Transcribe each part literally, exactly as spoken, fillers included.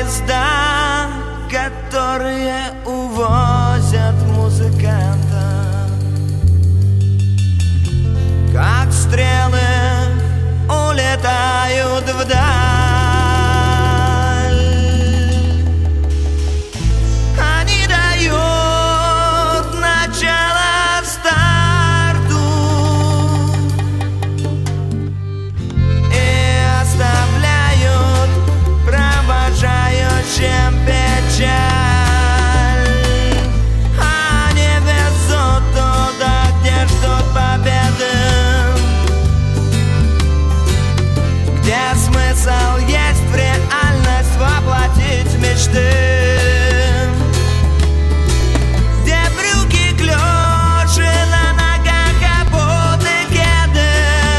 поезда, которые увозят музыканта, как стрелы улетают вдаль. Они дают начало старту и оставляют провожающим печаль. Они везут туда, где ждут победы, где смысл есть в реальность воплотить мечты, где брюки, клёши, на ногах обуты кеды,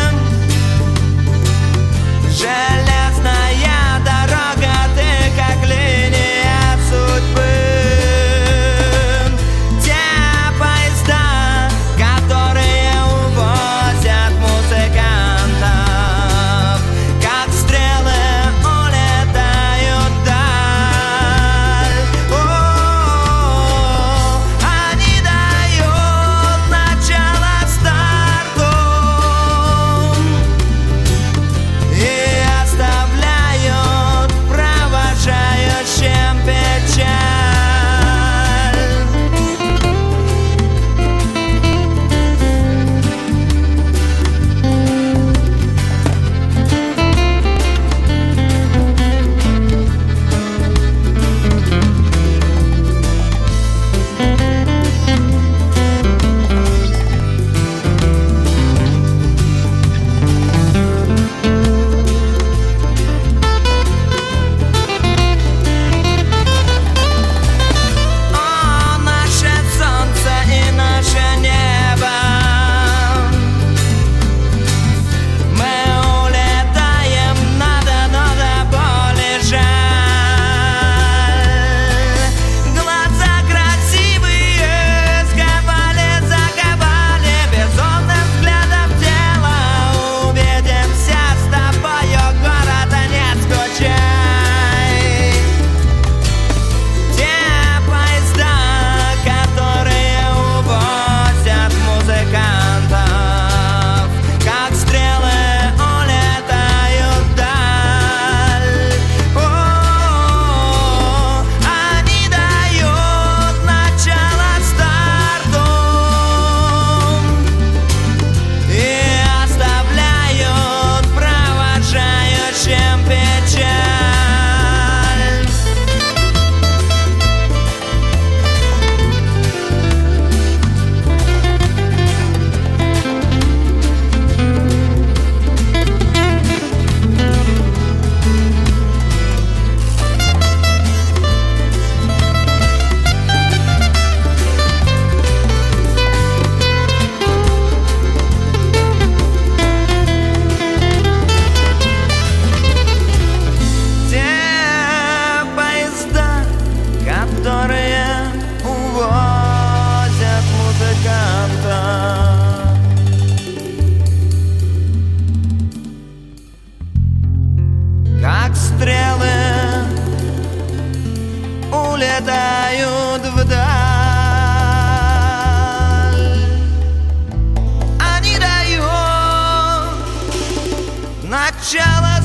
железная дорога, ты как линия судьбы. Те поезда, которые увозят музыкантов, как стрелы улетают вдаль. О, они дают начало старту и оставляют провожающим печаль. О, наше солнце и наше небо, мы улетаем, надо, но до боли жаль. Глаза красивые сковали, заковали безумным взглядом тела. Увидимся с тобою, города, не скучай. Те поезда, которые увозят музыкантов, как стрелы улетают вдаль. О, они дают начало старту и оставляют провожающим печаль. Те поезда, которые увозят музыканта, как стрелы улетают вдаль. Они дают начало